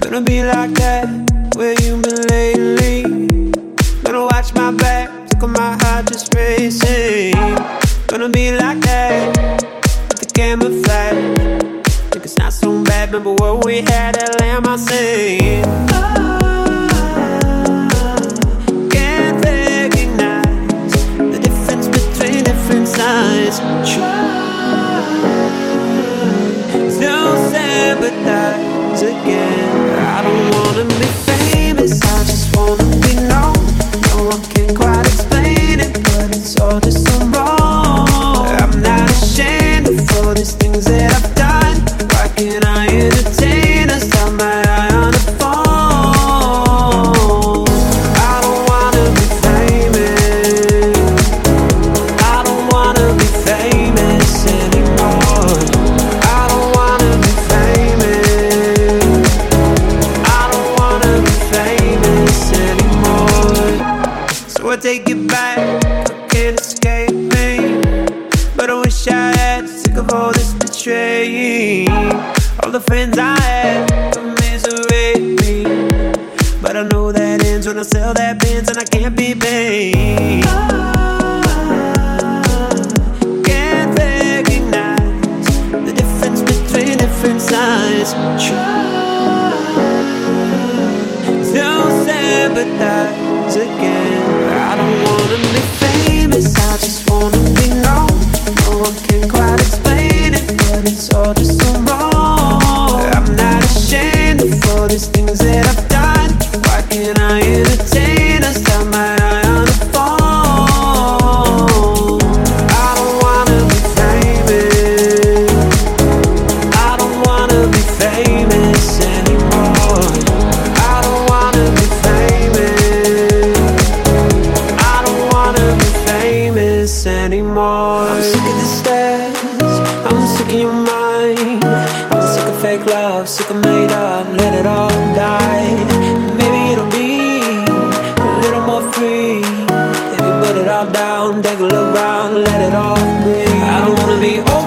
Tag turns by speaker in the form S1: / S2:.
S1: Gonna be like that, where you been lately? Gonna watch my back, look at my heart just racing. Gonna be like that, with the camera flat. Think it's not so bad, remember what we had at Lamb, I sing. Can't recognize the difference between different sides. Don't sympathize again. I don't wanna be famous, I just wanna be known. No one can quite explain it, but it's all just so wrong. I'm not ashamed of all these things that I've done. Why can't I entertain us? Got my eye on the phone. I don't wanna be famous. I don't wanna be famous anymore. I don't wanna be famous. I don't wanna be famous anymore. So I take it back, can't escape me. But I wish I had, sick of all this betraying. All the friends I had commiserate me, but I know that ends when I sell that Benz and I can't be paid. Can't recognize the difference between different sides. Don't sympathize again. I don't wanna be famous, I just wanna be known. No one can quite explain it, but it's all just so wrong. I'm not ashamed of all these things that I've done. Why can't I entertain us? Got my eye on the phone. I don't wanna be famous. I don't wanna be famous anymore. I don't wanna be famous. I don't wanna be famous anymore. I'm sick of the stairs, I'm sick of your mind. I'm sick of fake love, sick of made up, let it all die. Maybe it'll be a little more free if you put it all down, take a look around, let it all breathe. I don't wanna be old.